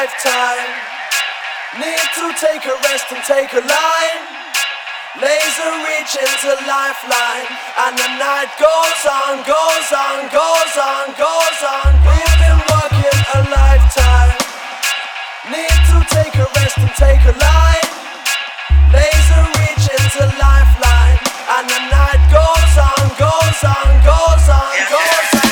lifetime. Need to take a rest and take a line. Laser reach into lifeline. And the night goes on, goes on, goes on, goes on. We've been working a lifetime. Need to take a rest and take a line. Laser reach into lifeline. And the night goes on, goes on, goes on, goes on.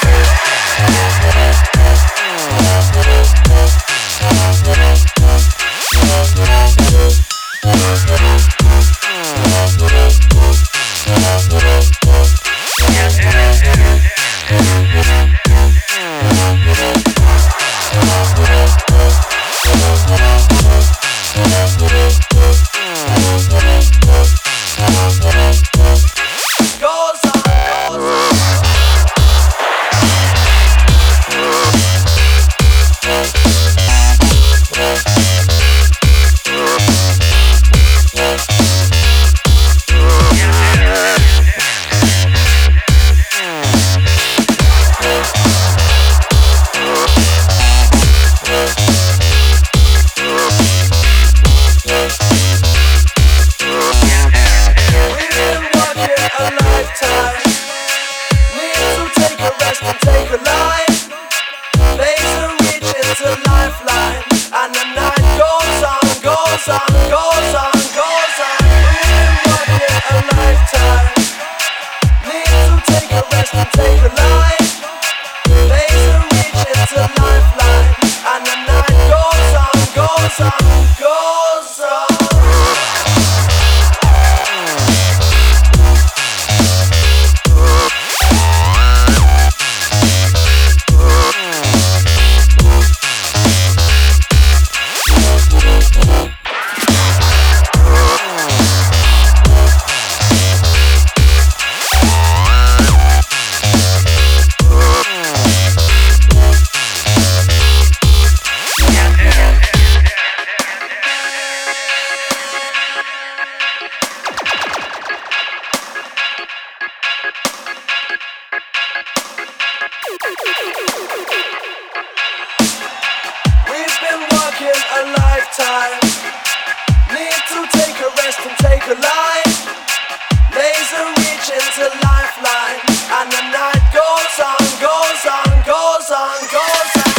We've been working a lifetime. Need to take a rest and take a line. Laser reach into lifeline. And the night goes on, goes on, goes on, goes on.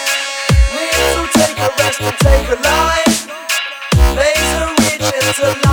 Take a rest and take a line. Laser reach into life.